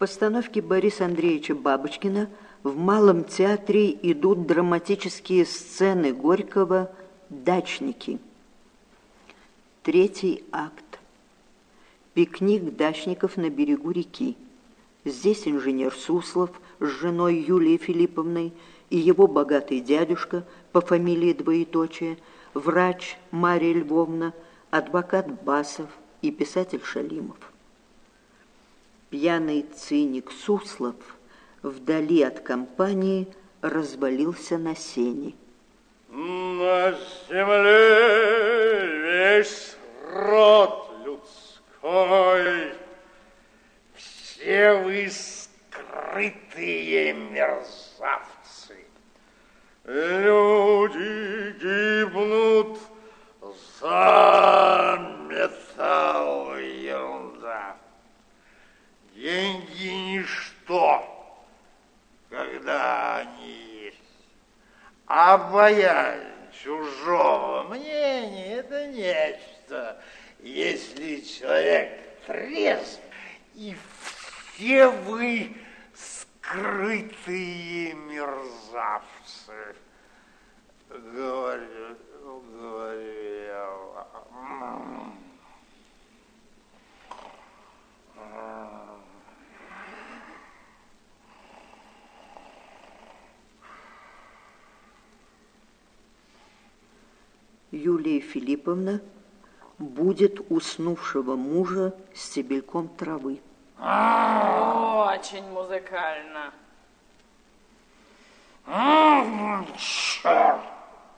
постановке Бориса Андреевича Бабочкина в Малом театре идут драматические сцены Горького «Дачники». Третий акт. Пикник дачников на берегу реки. Здесь инженер Суслов с женой Юлией Филипповной и его богатый дядюшка по фамилии двоеточие, врач Мария Львовна, адвокат Басов и писатель Шалимов. Пьяный циник Суслов вдали от компании развалился на сене. На земле весь род людской, все вы скрытые мерзавцы. Люди гибнут за металл, ерунда. Деньги ничто, когда они есть. А боязнь чужого мнения – это нечто. Если человек трезв, и все вы скрытые мерзавцы. Говорю я. Юлия Филипповна будет уснувшего мужа стебельком травы. Очень музыкально. Черт!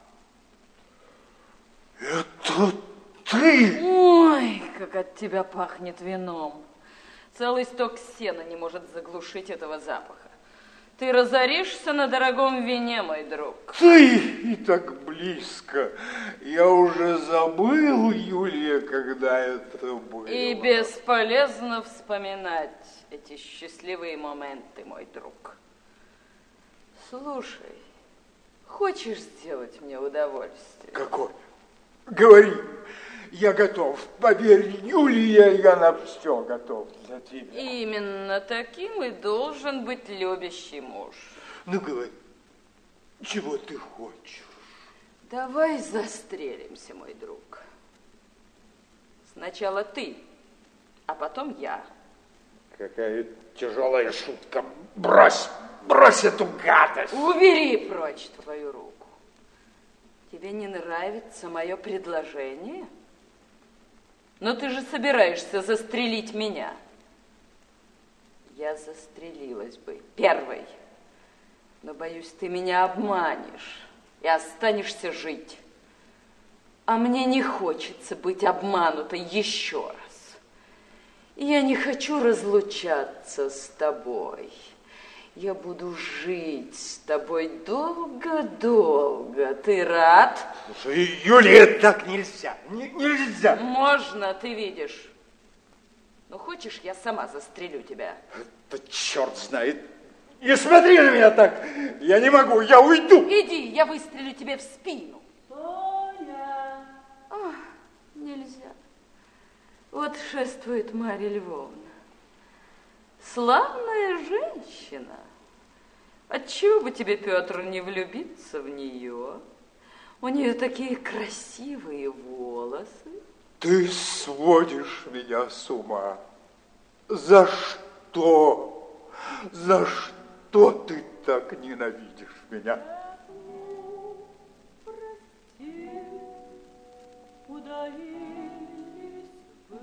Это ты? Ой, как от тебя пахнет вином. Целый сток сена не может заглушить этого запаха. Ты разоришься на дорогом вине, мой друг. Ты и так близко. Я уже забыл, Юлия, когда это было. И бесполезно вспоминать эти счастливые моменты, мой друг. Слушай, хочешь сделать мне удовольствие? Какое? Говори. Я готов. Поверь, Юлия, я на все готов для тебя. Именно таким и должен быть любящий муж. Ну, говори, чего ты хочешь? Давай застрелимся, мой друг. Сначала ты, а потом я. Какая тяжелая шутка. Брось эту гадость. Убери прочь твою руку. Тебе не нравится мое предложение? Но ты же собираешься застрелить меня. Я застрелилась бы первой. Но, боюсь, ты меня обманешь и останешься жить. А мне не хочется быть обманутой еще раз. Я не хочу разлучаться с тобой. Я буду жить с тобой долго-долго. Ты рад? Слушай, Юлия, так нельзя. Нельзя. Можно, ты видишь. Ну, хочешь, я сама застрелю тебя? Да черт знает. Не смотри на меня так. Я не могу, я уйду. Иди, я выстрелю тебе в спину. Тоня. Ах, нельзя. Вот шествует Марья Львовна. Славная женщина. Отчего бы тебе, Петр, не влюбиться в нее? У нее такие красивые волосы. Ты сводишь меня с ума. За что? За что ты так ненавидишь меня? Прости, удалились вы.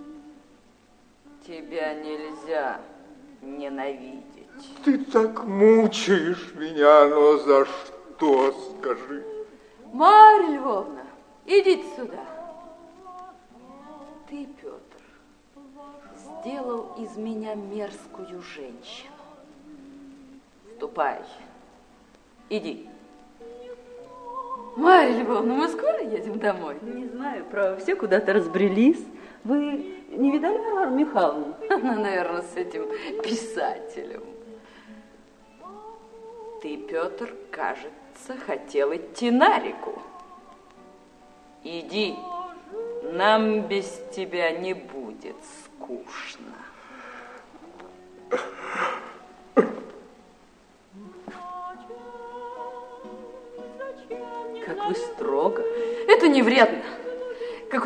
Тебя нельзя ненавидеть. Ты так мучаешь меня, но за что, скажи? Марья Львовна, идите сюда. Ты, Петр, сделал из меня мерзкую женщину. Ступай, иди. Марья Львовна, мы скоро едем домой? Не знаю, право, все куда-то разбрелись. Вы не видали Варвару Михайловну? Она, наверное, с этим писателем. Ты, Петр, кажется, хотел идти на реку. Иди, нам без тебя не будет скучно.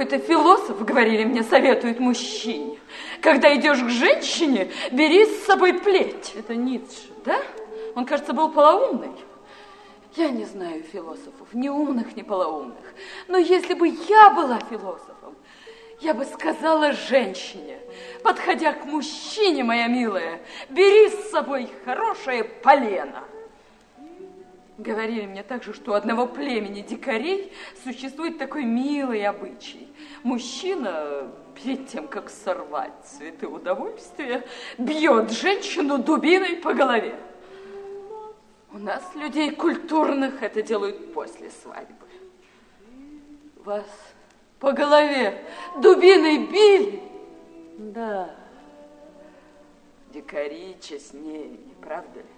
какой-то философ, говорили мне, советует мужчине. Когда идешь к женщине, бери с собой плеть. Это Ницше. Да? Он, кажется, был полоумный. Я не знаю философов, ни умных, ни полоумных. Но если бы я была философом, я бы сказала женщине, подходя к мужчине, моя милая, бери с собой хорошее полено. Говорили мне также, что у одного племени дикарей существует такой милый обычай. Мужчина, перед тем, как сорвать цветы удовольствия, бьет женщину дубиной по голове. У нас, людей культурных, это делают после свадьбы. Вас по голове дубиной били? Да. Дикари честнее, не правда ли?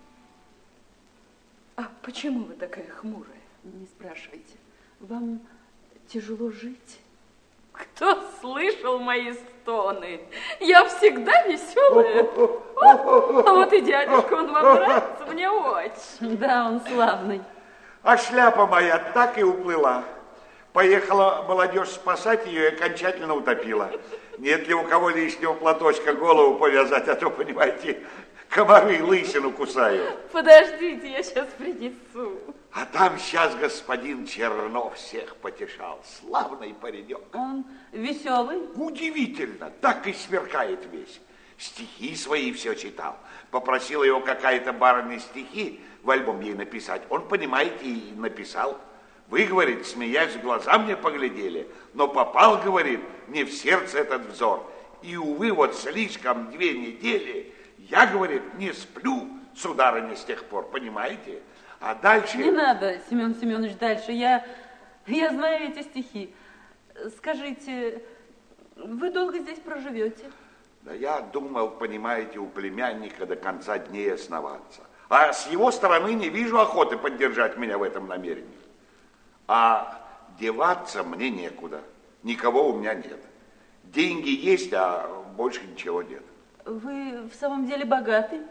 А почему вы такая хмурая? Не спрашивайте. Вам тяжело жить? Кто слышал мои стоны? Я всегда веселая. А вот и дядюшка, он вам нравится, мне очень. Да, он славный. А шляпа моя так и уплыла. Поехала молодежь спасать ее и окончательно утопила. Нет ли у кого лишнего платочка голову повязать, а то, понимаете, комары лысину кусают. Подождите, я сейчас принесу. А там сейчас господин Чернов всех потешал. Славный паренек. Он веселый? Удивительно, так и сверкает весь. Стихи свои все читал. Попросила его какая-то барыня стихи в альбом ей написать. Он, понимаете, и написал. Вы, говорит, смеясь, в глаза мне поглядели, но попал, говорит, мне в сердце этот взор. И, увы, вот слишком 2 недели я, говорит, не сплю, сударыня, с тех пор, понимаете? А дальше... Не надо, Семен Семенович, дальше. Я знаю эти стихи. Скажите, вы долго здесь проживете? Да я думал, понимаете, у племянника до конца дней основаться. А с его стороны не вижу охоты поддержать меня в этом намерении. А деваться мне некуда. Никого у меня нет. Деньги есть, а больше ничего нет. Вы в самом деле богаты?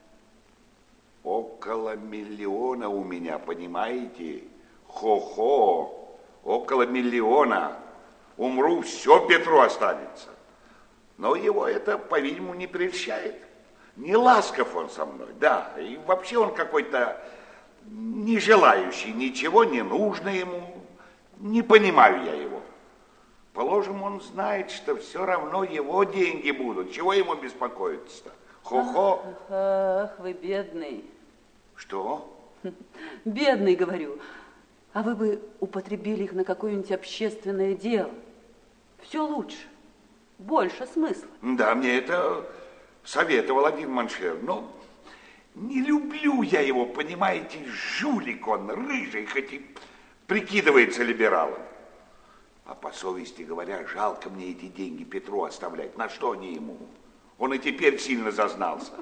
Около 1 миллиона у меня, понимаете? Хо-хо, около 1 миллиона. Умру, все Петру останется. Но его это, по-видимому, не прельщает. Не ласков он со мной, да. И вообще он какой-то не желающий, ничего не нужно ему. Не понимаю я его. Положим, он знает, что все равно его деньги будут. Чего ему беспокоиться-то? Хо-хо. Ах, вы бедный. Что? Бедный, говорю. А вы бы употребили их на какое-нибудь общественное дело. Все лучше. Больше смысла. Да, мне это советовал один маншер. Но не люблю я его, понимаете, жулик он, рыжий, хоть и прикидывается либералом. А по совести говоря, жалко мне эти деньги Петру оставлять. На что они ему? Он и теперь сильно зазнался.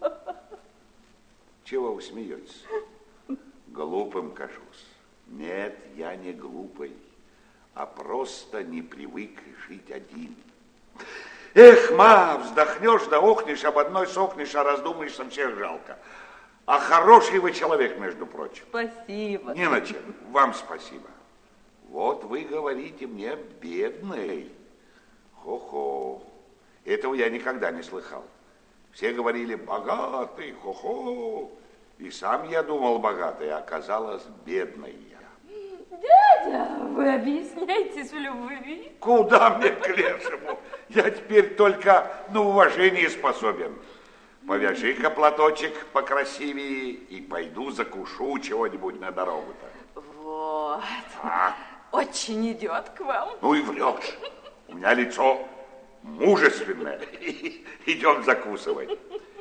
Чего вы смеетесь? Глупым кажусь. Нет, я не глупый, а просто не привык жить один. Эх, ма, вздохнешь да охнешь, об одной сохнешь, а раздумаешься, всех жалко. А хороший вы человек, между прочим. Спасибо. Не на чем. Вам спасибо. Вот вы говорите мне бедный. Хо-хо. Этого я никогда не слыхал. Все говорили богатый, хо-хо. И сам я думал богатый, а оказалось бедный я. Дядя, вы объясняетесь в любви? Куда мне к лешему? Я теперь только на уважение способен. Повяжи-ка платочек покрасивее и пойду закушу чего-нибудь на дорогу-то. Вот. Очень идет к вам. Ну и врешь. У меня лицо мужественное. Идем закусывать.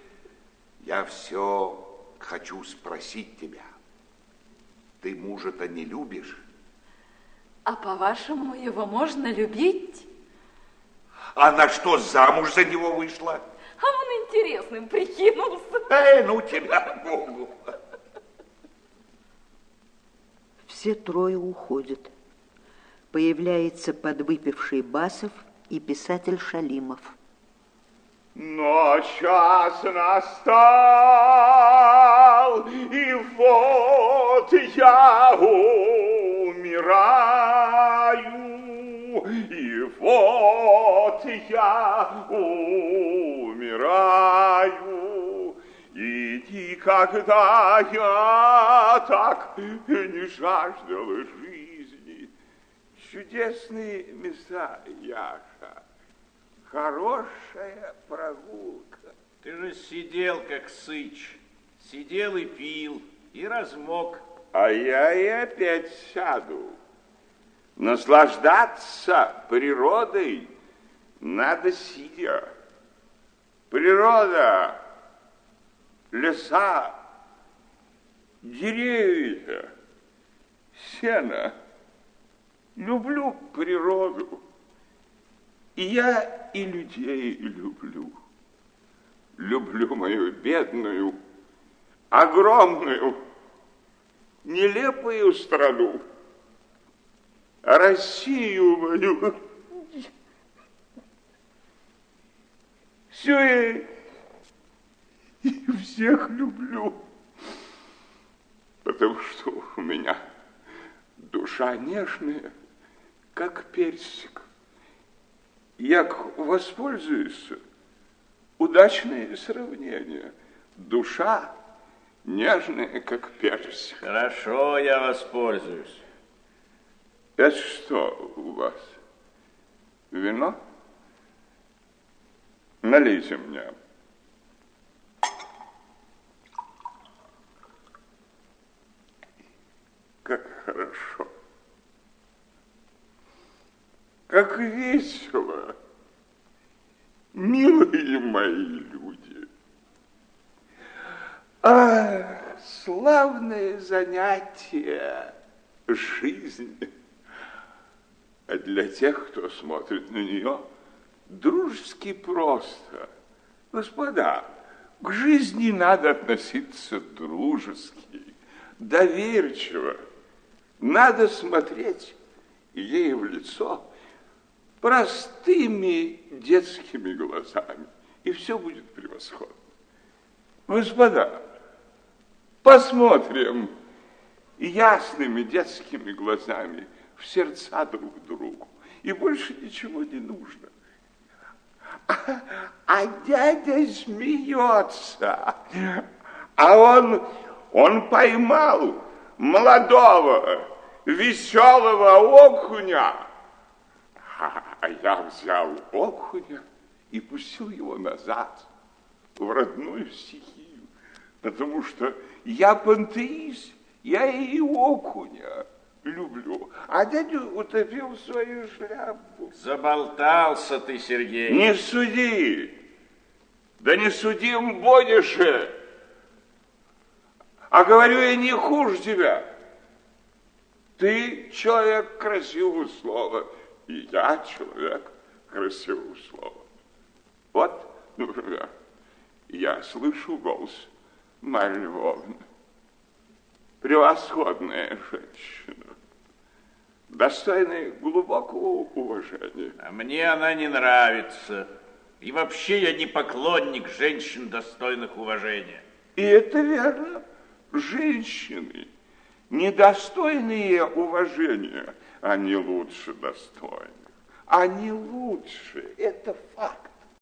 Я все хочу спросить тебя. Ты мужа-то не любишь? А по-вашему, его можно любить? А на что замуж за него вышла? А он интересным прикинулся. Ну тебя Богу. Все трое уходят. Появляется подвыпивший Басов и писатель Шалимов. Но час настал, и вот я умираю, Вот я умираю, и никогда я так не жаждала жизни. Чудесные места, Яша. Хорошая прогулка. Ты же сидел, как сыч. Сидел и пил, и размок. А я и опять сяду. Наслаждаться природой надо сидя. Природа, леса, деревья, сено. Люблю природу. И я и людей люблю. Люблю мою бедную, огромную, нелепую страну. Россию мою. Все я и всех люблю. Потому что у меня душа нежная, как персик. Я воспользуюсь. Удачное сравнение. Душа нежная, как персик. Хорошо, я воспользуюсь. Это что у вас? Вино? Налейте мне. Как хорошо. Как весело. Милые мои люди. Ах, славное занятие жизни. А для тех, кто смотрит на нее, дружески просто. Господа, к жизни надо относиться дружески, доверчиво. Надо смотреть ей в лицо простыми детскими глазами, и все будет превосходно. Господа, посмотрим ясными детскими глазами в сердца друг другу, и больше ничего не нужно. А дядя смеется, а он поймал молодого, веселого окуня, а я взял окуня и пустил его назад в родную стихию, потому что я пантеист, я и окуня люблю, а дядю утопил свою шляпу. Заболтался ты, Сергей. Не суди, да не судим будешь, а говорю я не хуже тебя. Ты человек красивого слова, и я человек красивого слова. Вот, например, я слышу голос Марьи Львовны. Превосходная женщина, достойная глубокого уважения. А мне она не нравится. И вообще я не поклонник женщин, достойных уважения. И это верно. Женщины, недостойные уважения, они лучше достойны. Они лучше, это факт.